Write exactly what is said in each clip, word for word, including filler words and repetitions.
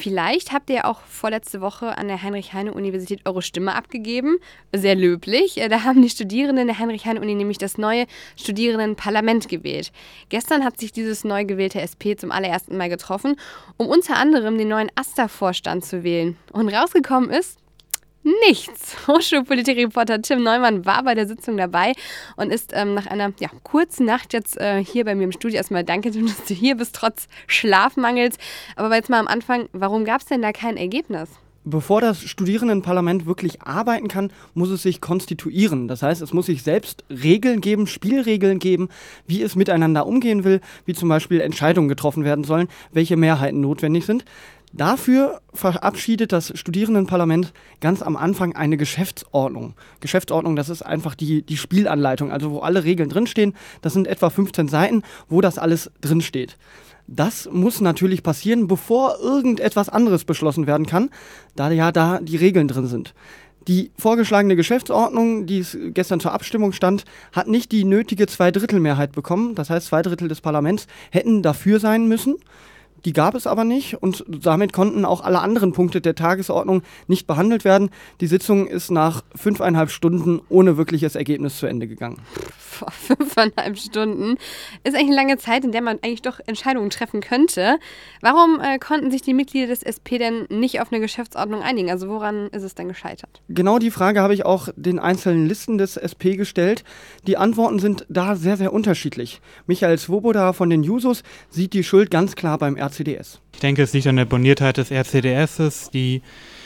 Vielleicht habt ihr ja auch vorletzte Woche an der Heinrich-Heine-Universität eure Stimme abgegeben. Sehr löblich. Da haben die Studierenden der Heinrich-Heine-Uni nämlich das neue Studierendenparlament gewählt. Gestern hat sich dieses neu gewählte S P zum allerersten Mal getroffen, um unter anderem den neuen AStA-Vorstand zu wählen. Und rausgekommen ist nichts. Hochschulpolitik-Reporter Tim Neumann war bei der Sitzung dabei und ist ähm, nach einer ja, kurzen Nacht jetzt äh, hier bei mir im Studio. Erstmal danke, Tim, dass du hier bist, trotz Schlafmangels. Aber jetzt mal am Anfang, warum gab es denn da kein Ergebnis? Bevor das Studierendenparlament wirklich arbeiten kann, muss es sich konstituieren. Das heißt, es muss sich selbst Regeln geben, Spielregeln geben, wie es miteinander umgehen will, wie zum Beispiel Entscheidungen getroffen werden sollen, welche Mehrheiten notwendig sind. Dafür verabschiedet das Studierendenparlament ganz am Anfang eine Geschäftsordnung. Geschäftsordnung, das ist einfach die, die Spielanleitung, also wo alle Regeln drinstehen. Das sind etwa fünfzehn Seiten, wo das alles drinsteht. Das muss natürlich passieren, bevor irgendetwas anderes beschlossen werden kann, da ja da die Regeln drin sind. Die vorgeschlagene Geschäftsordnung, die es gestern zur Abstimmung stand, hat nicht die nötige Zweidrittelmehrheit bekommen. Das heißt, zwei Drittel des Parlaments hätten dafür sein müssen. Die gab es aber nicht und damit konnten auch alle anderen Punkte der Tagesordnung nicht behandelt werden. Die Sitzung ist nach fünfeinhalb Stunden ohne wirkliches Ergebnis zu Ende gegangen. Vor fünfeinhalb Stunden ist eigentlich eine lange Zeit, in der man eigentlich doch Entscheidungen treffen könnte. Warum äh, konnten sich die Mitglieder des S P denn nicht auf eine Geschäftsordnung einigen? Also woran ist es denn gescheitert? Genau die Frage habe ich auch den einzelnen Listen des S P gestellt. Die Antworten sind da sehr, sehr unterschiedlich. Michael Swoboda von den Jusos sieht die Schuld ganz klar beim R C D S. Ich denke, es liegt an der Boniertheit des R C D S, die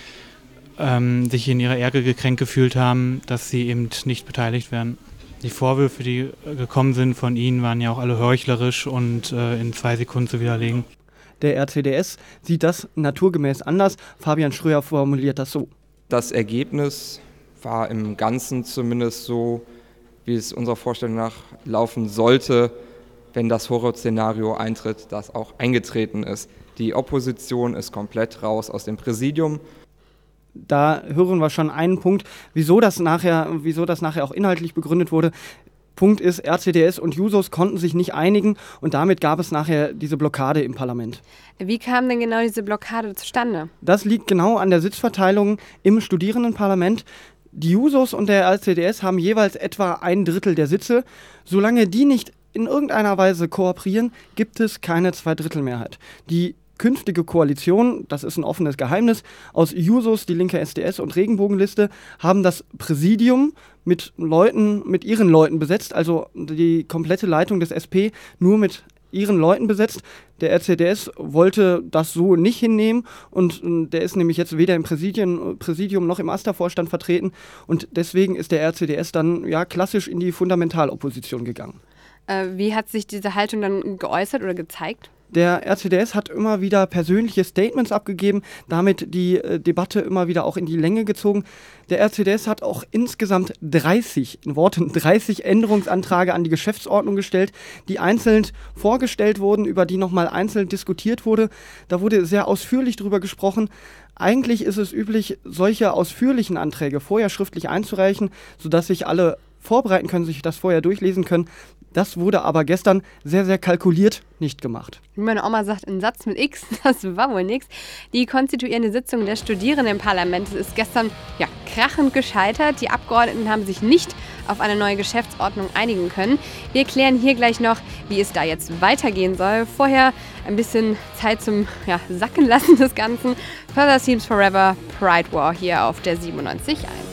ähm, sich in ihrer Ärger gekränkt gefühlt haben, dass sie eben nicht beteiligt werden. Die Vorwürfe, die gekommen sind von ihnen, waren ja auch alle heuchlerisch und äh, in zwei Sekunden zu widerlegen. Der R C D S sieht das naturgemäß anders. Fabian Schröer formuliert das so. Das Ergebnis war im Ganzen zumindest so, wie es unserer Vorstellung nach laufen sollte, wenn das Horrorszenario eintritt, das auch eingetreten ist. Die Opposition ist komplett raus aus dem Präsidium. Da hören wir schon einen Punkt, wieso das nachher, wieso das nachher auch inhaltlich begründet wurde. Punkt ist, R C D S und Jusos konnten sich nicht einigen und damit gab es nachher diese Blockade im Parlament. Wie kam denn genau diese Blockade zustande? Das liegt genau an der Sitzverteilung im Studierendenparlament. Die Jusos und der R C D S haben jeweils etwa ein Drittel der Sitze. Solange die nicht in irgendeiner Weise kooperieren, gibt es keine Zweidrittelmehrheit. Die künftige Koalition, das ist ein offenes Geheimnis, aus Jusos, die linke S D S und Regenbogenliste, haben das Präsidium mit Leuten, mit ihren Leuten besetzt, also die komplette Leitung des S P nur mit ihren Leuten besetzt. Der R C D S wollte das so nicht hinnehmen und der ist nämlich jetzt weder im Präsidium, Präsidium noch im AStA-Vorstand vertreten und deswegen ist der R C D S dann ja klassisch in die Fundamentalopposition gegangen. Äh, wie hat sich diese Haltung dann geäußert oder gezeigt? Der R C D S hat immer wieder persönliche Statements abgegeben, damit die äh, Debatte immer wieder auch in die Länge gezogen. Der R C D S hat auch insgesamt dreißig, in Worten dreißig Änderungsanträge an die Geschäftsordnung gestellt, die einzeln vorgestellt wurden, über die nochmal einzeln diskutiert wurde. Da wurde sehr ausführlich drüber gesprochen. Eigentlich ist es üblich, solche ausführlichen Anträge vorher schriftlich einzureichen, sodass sich alle vorbereiten können, sich das vorher durchlesen können. Das wurde aber gestern sehr, sehr kalkuliert nicht gemacht. Wie meine Oma sagt, ein Satz mit X, das war wohl nix. Die konstituierende Sitzung des Studierendenparlaments ist gestern ja, krachend gescheitert. Die Abgeordneten haben sich nicht auf eine neue Geschäftsordnung einigen können. Wir klären hier gleich noch, wie es da jetzt weitergehen soll. Vorher ein bisschen Zeit zum ja, Sacken lassen des Ganzen. Further Seems Forever, Pride War hier auf der siebenundneunzig Komma eins.